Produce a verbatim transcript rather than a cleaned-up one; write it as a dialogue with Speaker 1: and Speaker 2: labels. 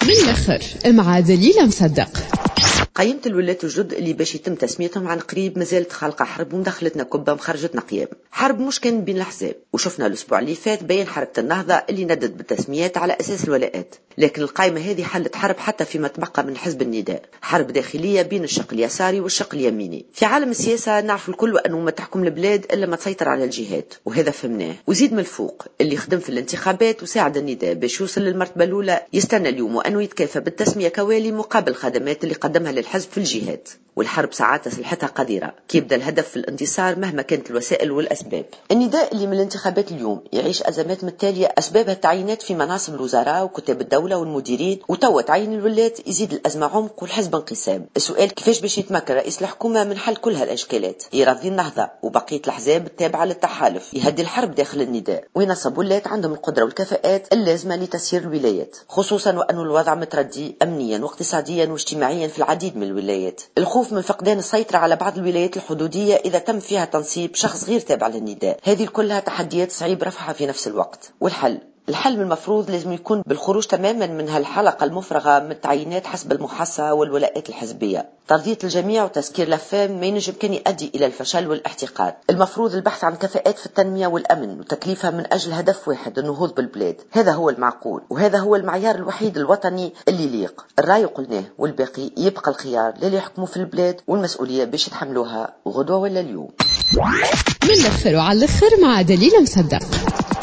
Speaker 1: من الآخر مع دليل مصدق.
Speaker 2: قيمة الولايات الجدد اللي باش يتم تسميتهم عن قريب مازالت خالقة حرب ومدخلتنا كبة مخرجتنا قيام. حرب مش كان بين الأحزاب، وشفنا الأسبوع اللي فات بين حركة النهضة اللي ندت بالتسميات على أساس الولاءات، لكن القائمة هذه حلت حرب حتى فيما تبقى من حزب النداء، حرب داخلية بين الشق اليساري والشق اليميني. في عالم السياسة نعرف الكل أنه ما تحكم البلاد إلا ما تسيطر على الجهات، وهذا فهمناه. وزيد من الفوق اللي خدم في الانتخابات وساعد النداء باش يوصل للمرتبة الأولى يستنى اليوم وأنه يتكافى بالتسمية كوالي مقابل الخدمات اللي قدمها للحزب في الجهات. والحرب ساعات سلحتها قديرة كي يبدا الهدف في الانتصار مهما كانت الوسائل والأسباب. النداء اللي من الانتخابات اليوم يعيش أزمات متالية أسبابها التعيينات في مناصب الوزراء وكتاب الدولة والمديرين، وتوا تعيين الولايات يزيد الأزمة عمق والحزب انقسام. السؤال كيفاش باش يتمكن رئيس الحكومة من حل كل هالأشكالات، يرضي النهضة وبقية الأحزاب التابعة للتحالف، يهدي الحرب داخل النداء وينصب ولايات عندهم القدرة والكفاءات اللازمة لتسيير الولايات، خصوصا وأن الوضع متردي أمنيا واقتصاديا واجتماعيا في العديد من الولايات. الخوف من فقدان السيطرة على بعض الولايات الحدودية إذا تم فيها تنصيب شخص غير تابع للنداء، هذه كلها تحديات صعيب رفعها في نفس الوقت. والحل الحل من المفروض لازم يكون بالخروج تماما من هالحلقة المفرغة من التعيينات حسب المحصة والولاءات الحزبية. ترضية الجميع وتسكير الأفهام ما ينجم كان يؤدي إلى الفشل والاحتقان. المفروض البحث عن كفاءات في التنمية والأمن وتكليفها من أجل هدف واحد، النهوض بالبلاد. هذا هو المعقول وهذا هو المعيار الوحيد الوطني اللي يليق. الرأي قلناه والباقي يبقى الخيار للي يحكموا في البلاد والمسؤولية باش يتحملوها غدوة ولا اليوم.
Speaker 1: من الآخر وعلى الآخر مع دليل مصدق.